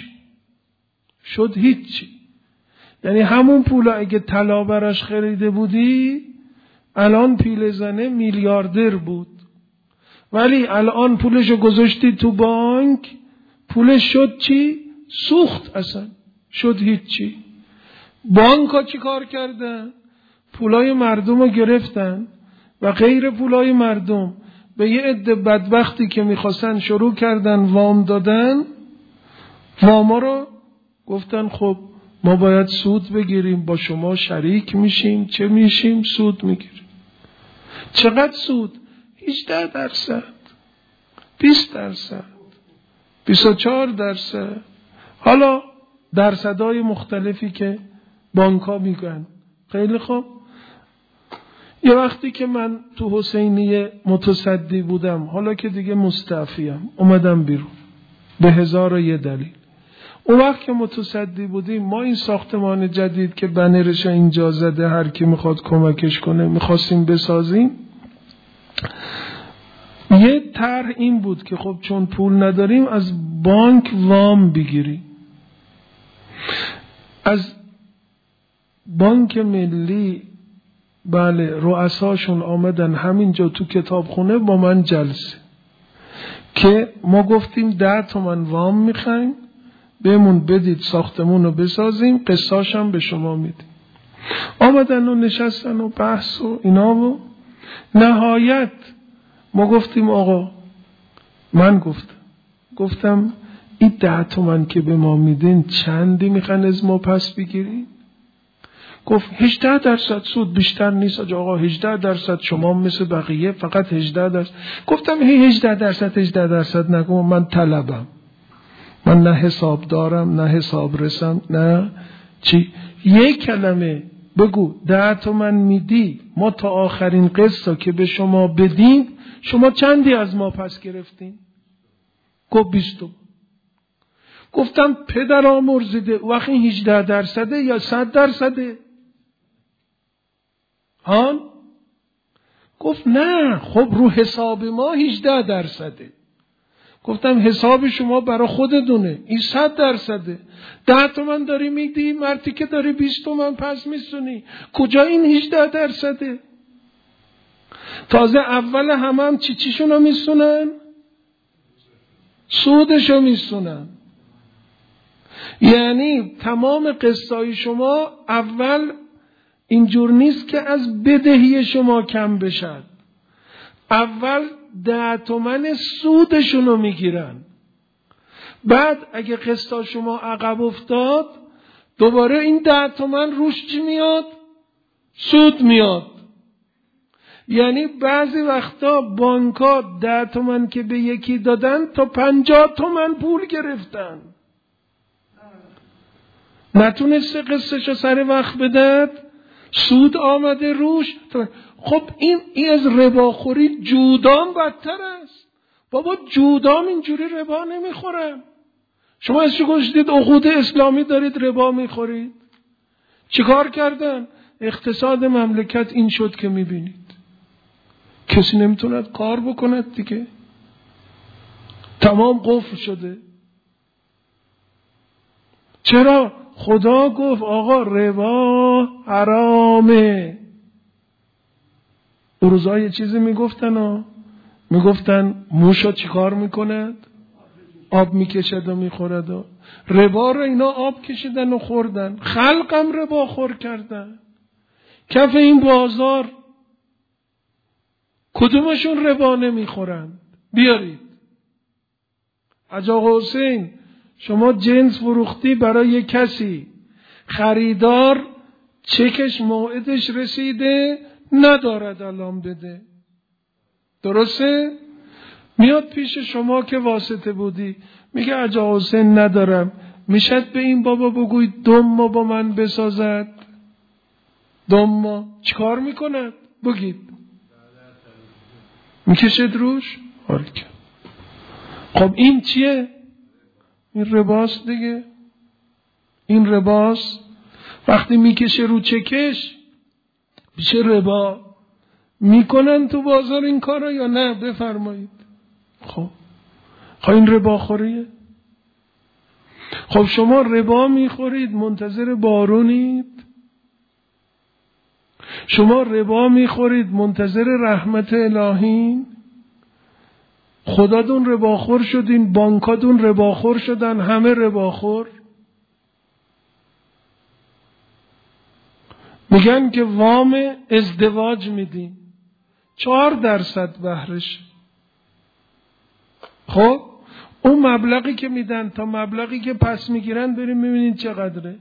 شد هیچی. یعنی همون پول اگه طلا براش خریده بودی الان پیرزنه میلیاردر بود، ولی الان پولشو گذاشتی تو بانک پولش شد چی؟ سوخت، اصلا شد هیچی. بانک ها چی کار کردن؟ پولای مردم رو گرفتن و غیر پولای مردم به یه عده بدبختی که میخواستن شروع کردن وام دادن. واما رو گفتن خب ما باید سود بگیریم، با شما شریک میشیم. چه میشیم؟ سود میگیریم. چقدر سود؟ هجده درصد، بیست درصد، بیست و چهار درصد. حالا درصدهای مختلفی که بانک ها میگن. خیلی خوب. یه وقتی که من تو حسینیه متصدی بودم، حالا که دیگه مستعفیم اومدم بیرون به هزار و یه دلیل. اون وقت که متصدی بودیم ما این ساختمان جدید که بنرش اینجا زده هر کی میخواد کمکش کنه میخواستیم بسازیم. یه طرح این بود که خب چون پول نداریم از بانک وام بگیریم. از بانک ملی بله رؤساشون آمدن همینجا تو کتابخونه با من جلسه که ما گفتیم ده تومن وام میخوایم بهمون بدید ساختمون رو بسازیم، قسطاش هم به شما میدیم. آمدن و نشستن و بحث و اینا و نهایت ما گفتیم آقا، من گفتم گفتم این ده تومن که به ما میدین چندی میخواین از ما پس بگیرین؟ گفت هجده درصد سود، بیشتر نیست آقا. هجده درصد شما مثل بقیه فقط هجده درصد. گفتم هی هجده درصد هجده درصد نگو، من طلبم، من نه حساب دارم نه حساب رسم نه چی. یک کلمه بگو ده تومن میدی ما تا آخرین قسطا که به شما بدیم شما چندی از ما پس گرفتین؟ گفت بیستو. گفتم پدر آمرزیده وقتی هجده درصده یا صد درصده؟ هان؟ گفت نه خب رو حساب ما هجده درصده. گفتم حساب شما برای خودتونه، این صد درصده. ده تومن داری میدی، مرتی که داری بیست تومن پس میسونی، کجا این هجده درصده؟ تازه اول همه هم چی چیشونو میسونن؟ سودشو میسونن. یعنی تمام قسطای شما اول اینجور نیست که از بدهی شما کم بشد، اول ده تومن سودشونو میگیرن، بعد اگه قسط شما عقب افتاد دوباره این ده تومن روش چی میاد؟ سود میاد. یعنی بعضی وقتا بانک‌ها ده تومن که به یکی دادن تا پنجاه تومن پول گرفتن، نتونسته قسطشو سر وقت بدهد، سود آمده روش. خب این این از رباخوری جودام بدتر است. بابا جودام اینجوری ربا نمیخورن. شما از چی گشتید عقود اسلامی دارید ربا میخورید؟ چیکار کردن؟ اقتصاد مملکت این شد که میبینید کسی نمیتوند کار بکند دیگه، تمام قفل شده. چرا؟ خدا گفت آقا ربا حرامه. اون روزها یه چیزی میگفتن ها، میگفتن موشا چی کار میکند؟ آب میکشد و میخورد. و ربا رو اینا آب کشیدن و خوردن، خلقم ربا خور کردن. کف این بازار کدومشون ربا نمیخورن؟ بیارید. حاج آقا حسین شما جنس فروختی برای کسی، خریدار چکش موعدش رسیده ندارد الان بده، درسته؟ میاد پیش شما که واسطه بودی، میگه حاج آقا حسین ندارم، میشد به این بابا بگوی دم با من بسازد؟ دم چیکار میکند؟ بگید. میکشد روش؟ حال که خب این چیه؟ این رباست دیگه. این رباست. وقتی میکشه رو چکش میشه ربا. میکنن تو بازار این کارا یا نه؟ بفرمایید. خب خب این ربا خوریه. خب شما ربا میخورید منتظر بارونید؟ شما ربا میخورید منتظر رحمت الهین؟ خدادون رباخور شدین، بانکادون رباخور شدن، همه رباخور. میگن که وام ازدواج میدین چهار درصد بهرش. خب اون مبلغی که میدن تا مبلغی که پس میگیرن بریم میبینین چقدره.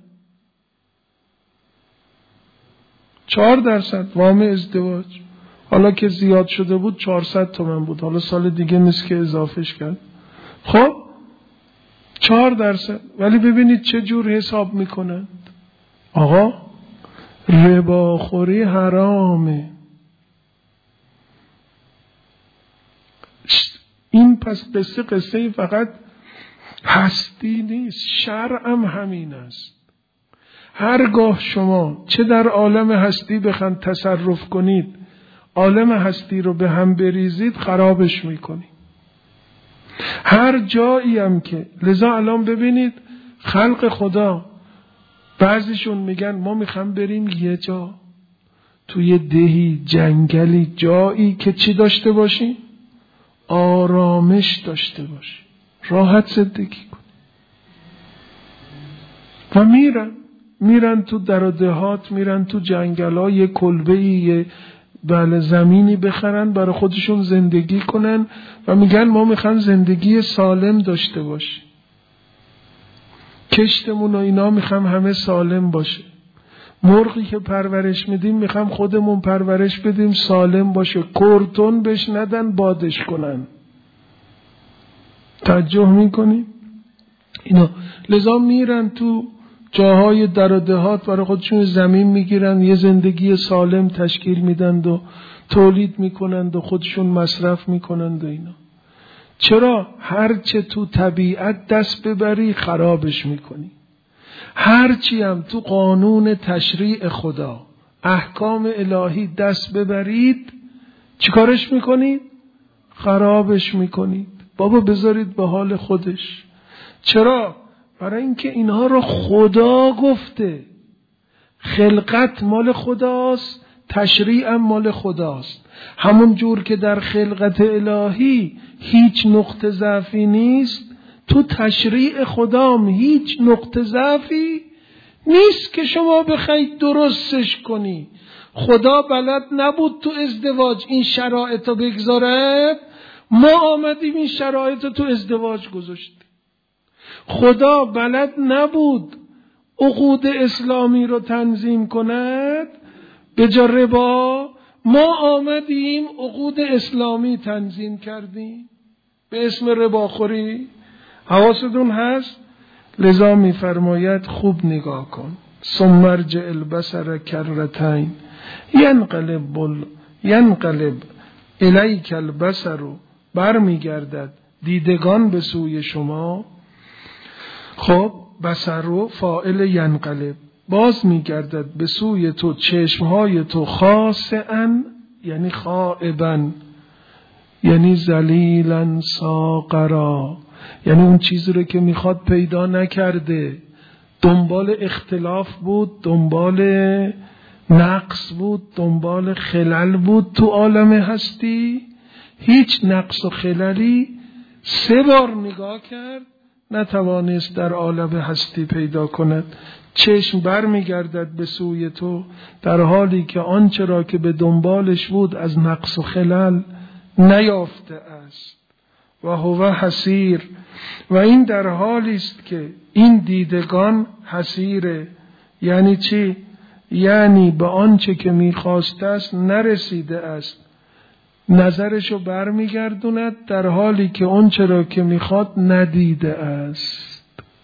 چهار درصد وام ازدواج. حالا که زیاد شده بود چهارصد تومن بود، حالا سال دیگه نیست که اضافهش کرد. خب چهار درصد. ولی ببینید چه جور حساب میکنند. آقا رباخوری حرامه. این پس قصه قصه فقط هستی نیست، شرعم همین است. هرگاه شما چه در عالم هستی بخواید تصرف کنید، عالم هستی رو به هم بریزید، خرابش میکنید. هر جایی هم که لذا الان ببینید خلق خدا بعضیشون میگن ما میخوام بریم یه جا توی دهی جنگلی، جایی که چی داشته باشیم؟ آرامش داشته باشیم، راحت زندگی کنیم. و میرن میرن تو در و دهات، میرن تو جنگل ها، یه کلبه‌ای یه بله زمینی بخرن برای خودشون زندگی کنن و میگن ما میخوام زندگی سالم داشته باشیم، کشتمون و اینا میخوام همه سالم باشه، مرغی که پرورش میدیم میخوام خودمون پرورش بدیم سالم باشه، کورتون بهش ندن بادش کنن. توجه میکنیم اینا؟ لذا میرن تو جاهای در و دهات برای خودشون زمین میگیرن، یه زندگی سالم تشکیل میدند و تولید میکنند و خودشون مصرف میکنند و اینا. چرا؟ هرچه تو طبیعت دست ببری خرابش میکنی. هرچی هم تو قانون تشریع خدا، احکام الهی دست ببرید چیکارش میکنید؟ خرابش میکنید. بابا بذارید به حال خودش. چرا؟ برای اینکه اینها رو خدا گفته. خلقت مال خداست، تشریع هم مال خداست. همون جور که در خلقت الهی هیچ نقطه ضعفی نیست، تو تشریع خدام هیچ نقطه ضعفی نیست که شما بخواید درستش کنی. خدا بلد نبود تو ازدواج این شرایط رو بگذارد، ما آمدیم این شرایط رو تو ازدواج گذاشتیم. خدا بلد نبود عقود اسلامی رو تنظیم کند به جا ربا، ما آمدیم عقود اسلامی تنظیم کردیم به اسم رباخوری. حواستون هست؟ لذا می فرماید خوب نگاه کن. ثم ارجع البصر کرتین ینقلب بل ینقلب الیک البصر، بر می گردد دیدگان به سوی شما. خب بصر رو فاعل ینقلب، باز می گردد به سوی تو چشمهای تو، خاسئا یعنی خائبا یعنی ذلیلا ساغرا، یعنی اون چیزی رو که میخواد پیدا نکرده، دنبال اختلاف بود، دنبال نقص بود، دنبال خلل بود تو عالم هستی. هیچ نقص و خللی سه بار نگاه کرد نتوانست در عالم هستی پیدا کند. چشم بر میگردد به سوی تو در حالی که آنچه را که به دنبالش بود از نقص و خلل نیافته است. و هو حسیر، و این در حالی است که این دیدگان حسیره. یعنی چی؟ یعنی به آنچه که میخواسته است نرسیده است، نظرشو برمیگردوند در حالی که آنچه را که میخواد ندیده است.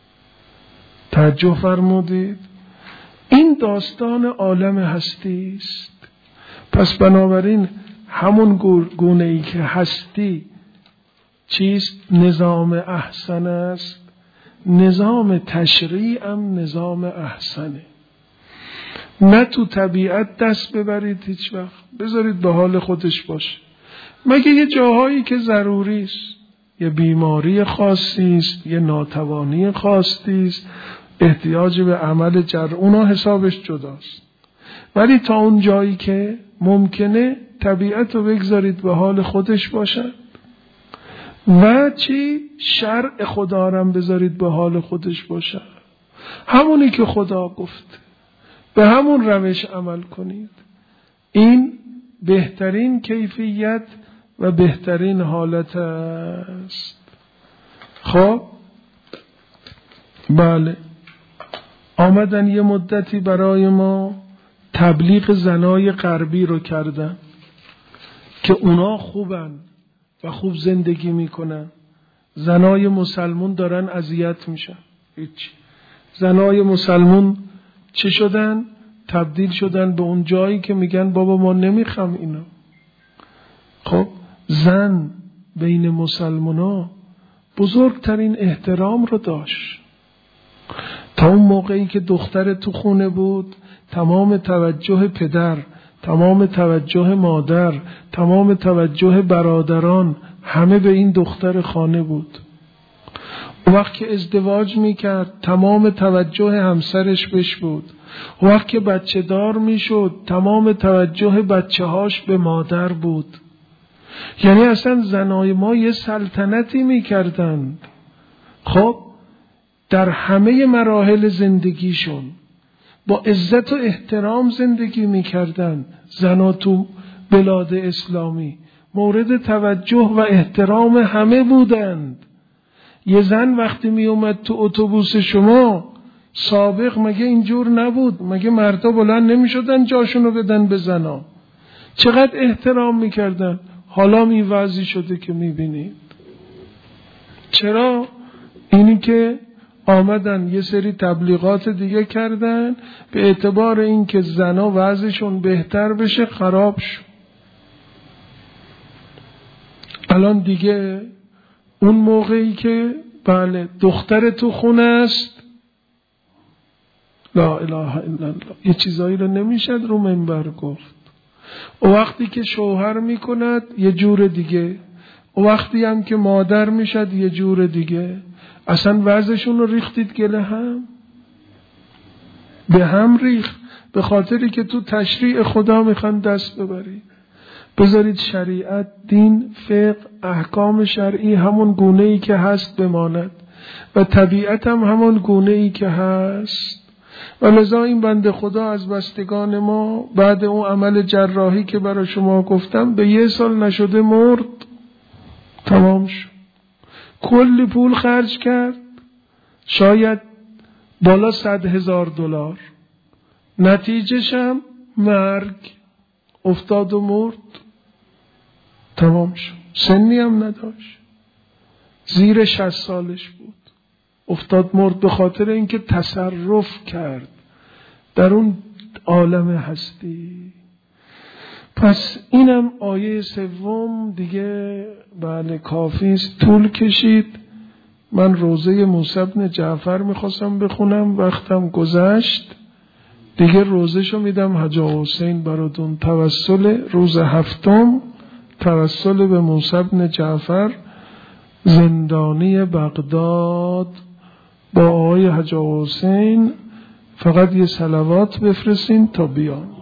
توجه فرمودید؟ این داستان عالم هستی است. پس بنابراین همون گونه ای که هستی چیست؟ نظام احسن است، نظام تشریع هم نظام احسنه. نه تو طبیعت دست ببرید هیچ وقت، بذارید به حال خودش باشه، مگه یه جاهایی که ضروری است، یه بیماری خاصی است، یه ناتوانی خاصی است، احتیاج به عمل جر، اونا حسابش جداست. ولی تا اون جایی که ممکنه طبیعت رو بگذارید به حال خودش باشد و چی؟ شرع خدا رو بذارید به حال خودش باشد، همونی که خدا گفت به همون روش عمل کنید. این بهترین کیفیت و بهترین حالت است. خب بله، آمدن یه مدتی برای ما تبلیغ زنای غربی رو کردن که اونا خوبن و خوب زندگی میکنن، زنای مسلمون دارن اذیت میشن. هیچ، زنای مسلمون چه شدن؟ تبدیل شدن به اون جایی که میگن بابا ما نمیخوام اینا. خب زن بین مسلمونا بزرگترین احترام رو داشت. تا اون موقعی که دختر تو خونه بود تمام توجه پدر، تمام توجه مادر، تمام توجه برادران همه به این دختر خانه بود. وقت که ازدواج میکرد تمام توجه همسرش بهش بود. وقت که بچه دار میشد تمام توجه بچه هاش به مادر بود. یعنی اصلا زنای ما یه سلطنتی میکردند. خب در همه مراحل زندگیشون با عزت و احترام زندگی میکردند. زنا تو بلاد اسلامی مورد توجه و احترام همه بودند. یه زن وقتی می اومد تو اتوبوس شما سابق مگه اینجور نبود؟ مگه مردا بلند نمی شدن جاشونو بدن به زنا؟ چقدر احترام میکردن. حالا می وضعی شده که می بینید. چرا؟ اینی که آمدن یه سری تبلیغات دیگه کردن به اعتبار این که زنا وضعشون بهتر بشه، خراب شد. الان دیگه اون موقعی که بله دختر تو خونه است، لا اله الا الله، یه چیزایی رو نمیشد رو منبر گفت. و وقتی که شوهر میکند یه جور دیگه، و وقتی هم که مادر میشد یه جور دیگه. اصلا وضعشون رو ریختید گله هم به هم ریخت، به خاطری که تو تشریع خدا میخوان دست ببرید. بذارید شریعت، دین، فقه، احکام شرعی همون گونه ای که هست بماند و طبیعت هم همون گونه ای که هست. و لذا این بنده خدا از بستگان ما بعد اون عمل جراحی که برای شما گفتم به یه سال نشده مرد، تمام شد. کلی پول خرج کرد، شاید بالا صد هزار دلار، نتیجهش هم مرگ، افتاد و مرد، تمام شد. سنی هم نداشت، زیر شصت سالش بود، افتاد مرد به خاطر اینکه تصرف کرد در اون عالم هستی. پس اینم آیه سوم دیگه بله کافی است، طول کشید. من روزه موسی بن جعفر میخواستم بخونم، وقتم گذشت دیگه. روزشو میدم حاج حسین براتون. توسل روز هفتم، توسل به موسی بن جعفر زندانی بغداد با آقای حاج حسین. فقط یه صلوات بفرستین تا بیان.